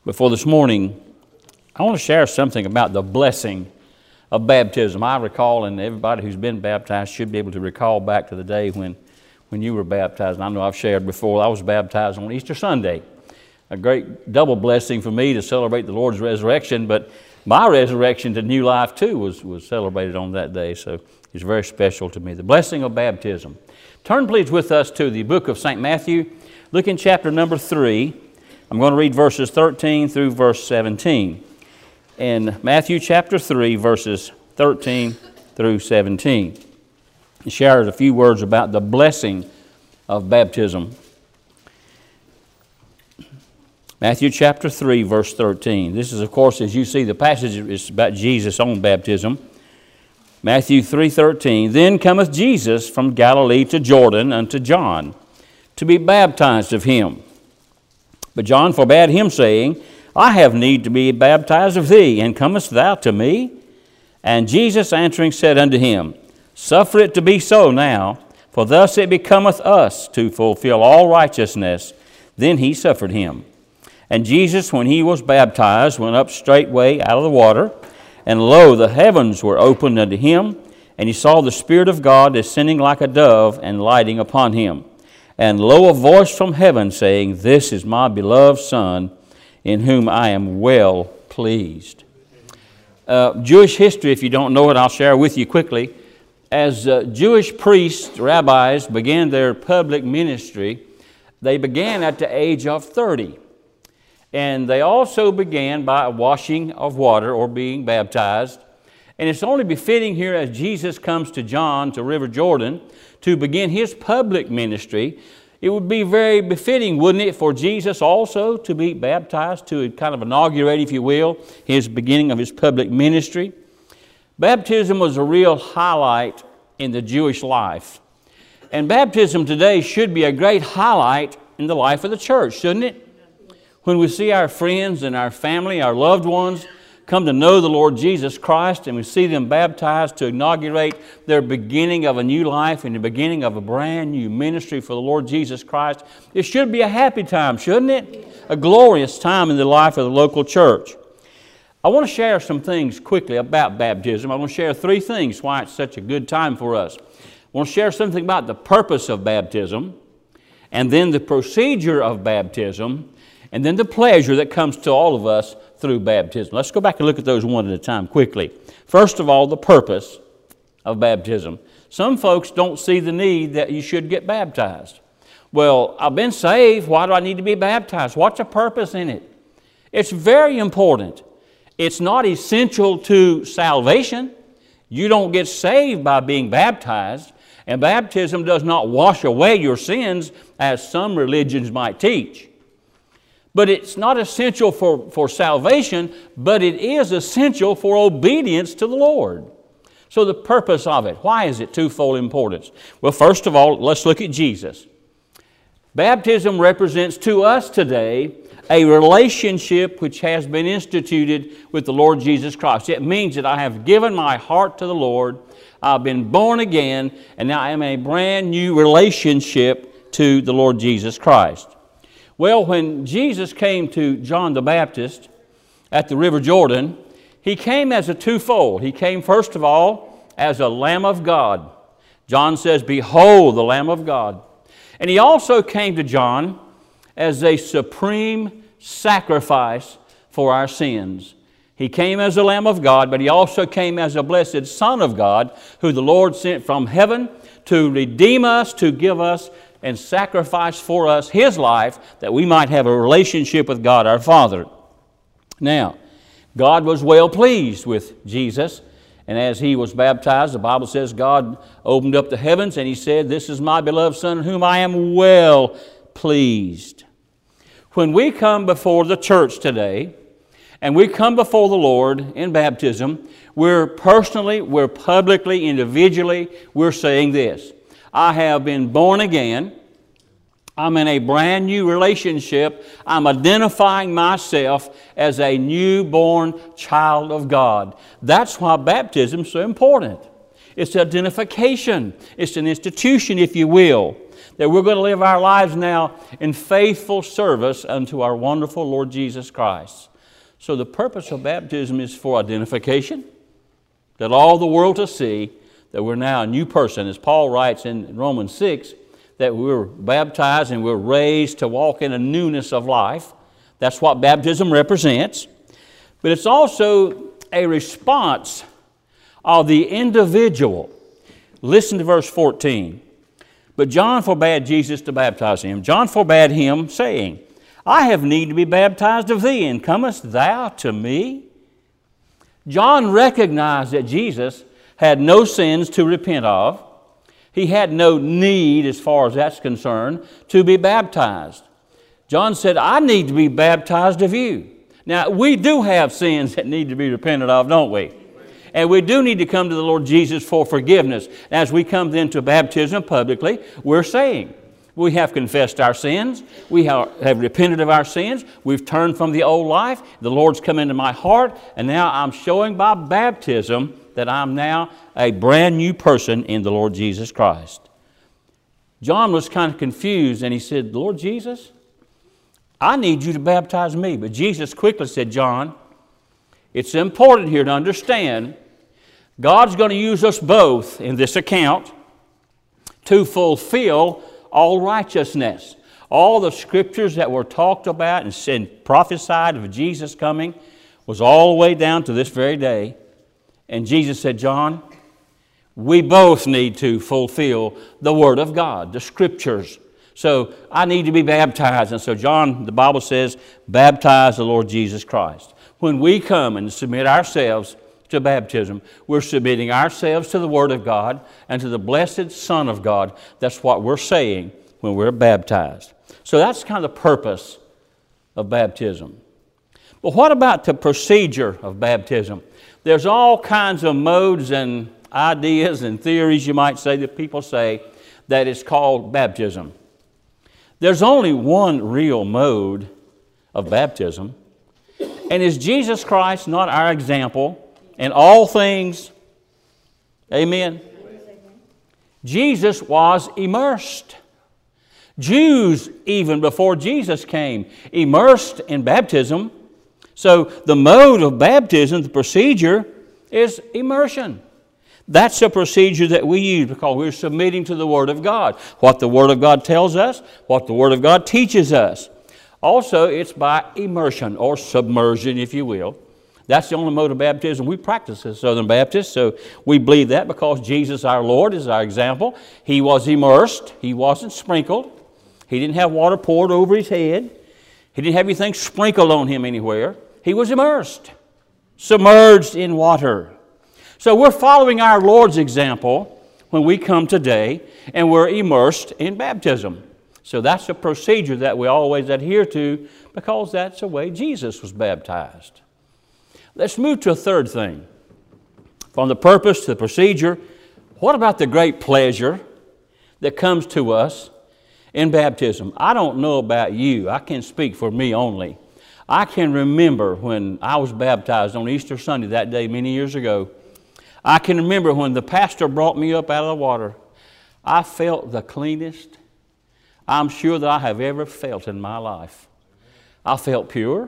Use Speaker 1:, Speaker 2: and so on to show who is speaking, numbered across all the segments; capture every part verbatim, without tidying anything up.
Speaker 1: Before this morning, I want to share something about the blessing of baptism. I recall, and everybody who's been baptized should be able to recall back to the day when, when you were baptized. And I know I've shared before, I was baptized on Easter Sunday. A great double blessing for me to celebrate the Lord's resurrection, but my resurrection to new life too was, was celebrated on that day, so it's very special to me. The blessing of baptism. Turn please with us to the book of Saint Matthew. Look in chapter number three. I'm going to read verses thirteen through verse seventeen. In Matthew chapter three, verses thirteen through seventeen. He shares a few words about the blessing of baptism. Matthew chapter three, verse thirteen. This is, of course, as you see, the passage is about Jesus on baptism. Matthew three thirteen. Then cometh Jesus from Galilee to Jordan unto John, to be baptized of him. But John forbade him, saying, I have need to be baptized of thee, and comest thou to me? And Jesus answering said unto him, Suffer it to be so now, for thus it becometh us to fulfill all righteousness. Then he suffered him. And Jesus, when he was baptized, went up straightway out of the water, and lo, the heavens were opened unto him, and he saw the Spirit of God descending like a dove and lighting upon him. And lo, a voice from heaven saying, This is my beloved Son, in whom I am well pleased. Uh, Jewish history, if you don't know it, I'll share with you quickly. As uh, Jewish priests, rabbis, began their public ministry, they began at the age of thirty. And they also began by a washing of water or being baptized. And it's only befitting here as Jesus comes to John, to River Jordan, to begin his public ministry. It would be very befitting, wouldn't it, for Jesus also to be baptized, to kind of inaugurate, if you will, his beginning of his public ministry. Baptism was a real highlight in the Jewish life. And baptism today should be a great highlight in the life of the church, shouldn't it? When we see our friends and our family, our loved ones, come to know the Lord Jesus Christ, and we see them baptized to inaugurate their beginning of a new life and the beginning of a brand new ministry for the Lord Jesus Christ, it should be a happy time, shouldn't it? A glorious time in the life of the local church. I want to share some things quickly about baptism. I want to share three things why it's such a good time for us. I want to share something about the purpose of baptism, and then the procedure of baptism, and then the pleasure that comes to all of us through baptism. Let's go back and look at those one at a time quickly. First of all, the purpose of baptism. Some folks don't see the need that you should get baptized. Well, I've been saved. Why do I need to be baptized? What's the purpose in it? It's very important. It's not essential to salvation. You don't get saved by being baptized, and baptism does not wash away your sins as some religions might teach. But it's not essential for, for salvation, but it is essential for obedience to the Lord. So the purpose of it, why is it twofold importance? Well, first of all, let's look at Jesus. Baptism represents to us today a relationship which has been instituted with the Lord Jesus Christ. It means that I have given my heart to the Lord, I've been born again, and now I am in a brand new relationship to the Lord Jesus Christ. Well, when Jesus came to John the Baptist at the River Jordan, he came as a twofold. He came, first of all, as a Lamb of God. John says, Behold the Lamb of God. And he also came to John as a supreme sacrifice for our sins. He came as a Lamb of God, but he also came as a blessed Son of God, who the Lord sent from heaven to redeem us, to give us and sacrifice for us His life that we might have a relationship with God our Father. Now, God was well pleased with Jesus, and as He was baptized, the Bible says God opened up the heavens and He said, This is my beloved Son in whom I am well pleased. When we come before the church today, and we come before the Lord in baptism, we're personally, we're publicly, individually, we're saying this. I have been born again. I'm in a brand new relationship. I'm identifying myself as a newborn child of God. That's why baptism is so important. It's identification. It's an institution, if you will. that we're going to live our lives now in faithful service unto our wonderful Lord Jesus Christ. So the purpose of baptism is for identification, that all the world to see that we're now a new person. As Paul writes in Romans six, that we're baptized and we're raised to walk in a newness of life. That's what baptism represents. But it's also a response of the individual. Listen to verse fourteen. But John forbade Jesus to baptize him. John forbade him, saying, I have need to be baptized of thee, and comest thou to me? John recognized that Jesus had no sins to repent of. He had no need, as far as that's concerned, to be baptized. John said, I need to be baptized of you. Now, we do have sins that need to be repented of, don't we? And we do need to come to the Lord Jesus for forgiveness. As we come then to baptism publicly, we're saying, we have confessed our sins. We have, have repented of our sins. We've turned from the old life. The Lord's come into my heart. And now I'm showing by baptism that I'm now a brand new person in the Lord Jesus Christ. John was kind of confused and he said, Lord Jesus, I need you to baptize me. But Jesus quickly said, John, it's important here to understand God's going to use us both in this account to fulfill all righteousness. All the scriptures that were talked about and prophesied of Jesus coming was all the way down to this very day. And Jesus said, John, we both need to fulfill the Word of God, the Scriptures. So I need to be baptized. And so John, the Bible says, baptize the Lord Jesus Christ. When we come and submit ourselves to baptism, we're submitting ourselves to the Word of God and to the blessed Son of God. That's what we're saying when we're baptized. So that's kind of the purpose of baptism. But what about the procedure of baptism? There's all kinds of modes and ideas and theories, you might say, that people say that it's called baptism. There's only one real mode of baptism. And is Jesus Christ not our example in all things? Amen? Jesus was immersed. Jews, even before Jesus came, immersed in baptism. So the mode of baptism, the procedure, is immersion. That's a procedure that we use because we're submitting to the Word of God. What the Word of God tells us, what the Word of God teaches us. Also, it's by immersion or submersion, if you will. That's the only mode of baptism we practice as Southern Baptists. So we believe that because Jesus, our Lord, is our example. He was immersed. He wasn't sprinkled. He didn't have water poured over His head. He didn't have anything sprinkled on Him anywhere. He was immersed, submerged in water. So we're following our Lord's example when we come today and we're immersed in baptism. So that's a procedure that we always adhere to because that's the way Jesus was baptized. Let's move to a third thing. From the purpose to the procedure, what about the great pleasure that comes to us in baptism? I don't know about you. I can speak for me only. I can remember when I was baptized on Easter Sunday that day many years ago. I can remember when the pastor brought me up out of the water. I felt the cleanest I'm sure that I have ever felt in my life. I felt pure.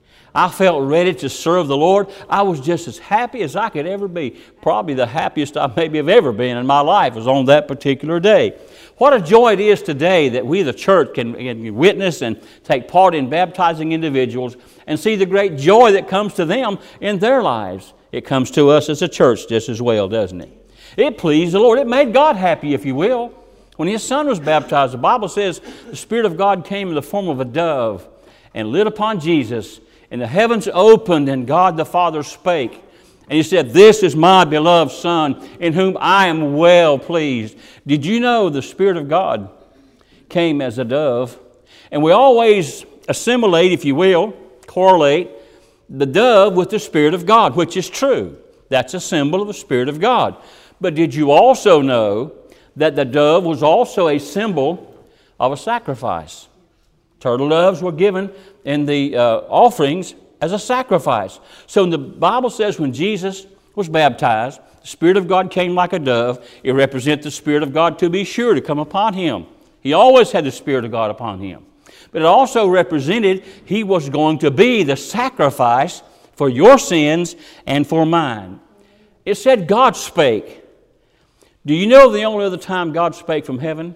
Speaker 1: I felt ready to serve the Lord. I was just as happy as I could ever be. Probably the happiest I maybe have ever been in my life was on that particular day. What a joy it is today that we, the church, can, can witness and take part in baptizing individuals and see the great joy that comes to them in their lives. It comes to us as a church just as well, doesn't it? It pleased the Lord. It made God happy, if you will. When His Son was baptized, the Bible says the Spirit of God came in the form of a dove and lit upon Jesus, and the heavens opened, and God the Father spake. And He said, "This is my beloved Son, in whom I am well pleased." Did you know the Spirit of God came as a dove? And we always assimilate, if you will, correlate the dove with the Spirit of God, which is true. That's a symbol of the Spirit of God. But did you also know that the dove was also a symbol of a sacrifice? Turtle doves were given in the uh, offerings as a sacrifice. So the Bible says when Jesus was baptized, the Spirit of God came like a dove. It represents the Spirit of God to be sure to come upon Him. He always had the Spirit of God upon him. But it also represented he was going to be the sacrifice for your sins and for mine. It said God spake. Do you know the only other time God spake from heaven?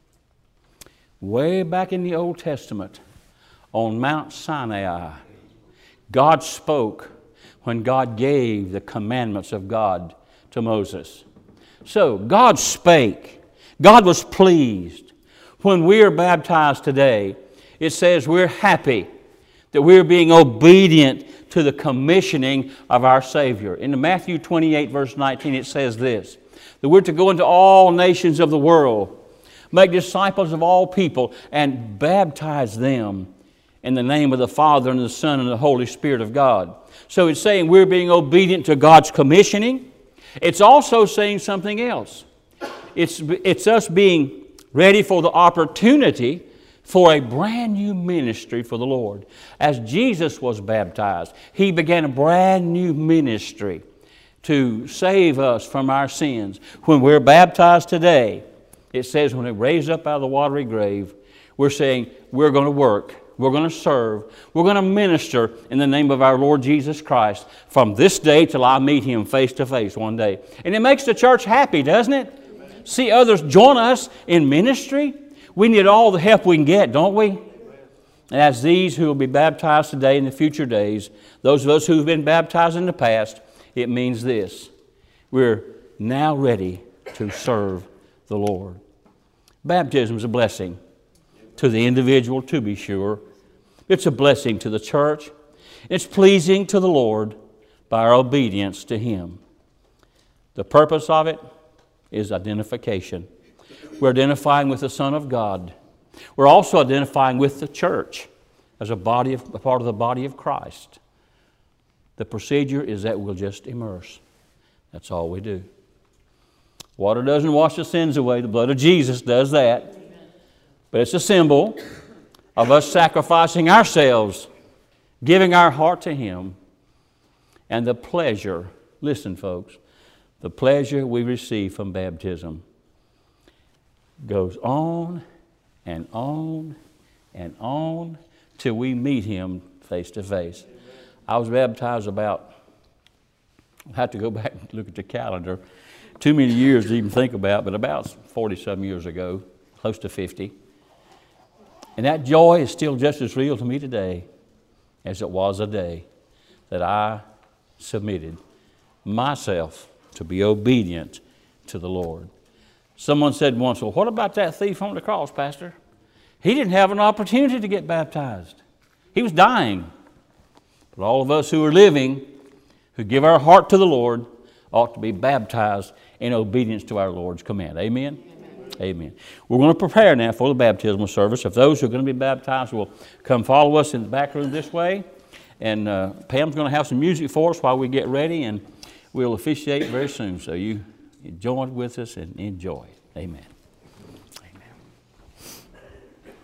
Speaker 1: Way back in the Old Testament, on Mount Sinai, God spoke when God gave the commandments of God to Moses. So, God spake. God was pleased. When we are baptized today, it says we're happy that we're being obedient to the commissioning of our Savior. In Matthew twenty-eight, verse nineteen, it says this, that we're to go into all nations of the world, make disciples of all people, and baptize them in the name of the Father and the Son and the Holy Spirit of God. So it's saying we're being obedient to God's commissioning. It's also saying something else. It's, it's us being ready for the opportunity for a brand new ministry for the Lord. As Jesus was baptized, He began a brand new ministry to save us from our sins. When we're baptized today, it says when we raise up out of the watery grave, we're saying we're going to work, we're going to serve, we're going to minister in the name of our Lord Jesus Christ from this day till I meet Him face to face one day. And it makes the church happy, doesn't it? Amen. See others join us in ministry. We need all the help we can get, don't we? Amen. And as these who will be baptized today in the future days, those of us who have been baptized in the past, it means this: we're now ready to serve the Lord. Baptism is a blessing to the individual, to be sure. It's a blessing to the church. It's pleasing to the Lord by our obedience to Him. The purpose of it is identification. We're identifying with the Son of God. We're also identifying with the church as a body of, a part of the body of Christ. The procedure is that we'll just immerse. That's all we do. Water doesn't wash the sins away. The blood of Jesus does that. But it's a symbol of us sacrificing ourselves, giving our heart to Him, and the pleasure, listen folks, the pleasure we receive from baptism goes on and on and on till we meet Him face to face. I was baptized about, I have to go back and look at the calendar, too many years to even think about, but about forty-some years ago, close to fifty. And that joy is still just as real to me today as it was a day that I submitted myself to be obedient to the Lord. Someone said once, well, what about that thief on the cross, Pastor? He didn't have an opportunity to get baptized. He was dying. But all of us who are living, who give our heart to the Lord, ought to be baptized in obedience to our Lord's command. Amen? Amen. Amen. We're going to prepare now for the baptismal service. If those who are going to be baptized will come follow us in the back room this way. And uh, Pam's going to have some music for us while we get ready, and we'll officiate very soon. So you join with us and enjoy. Amen.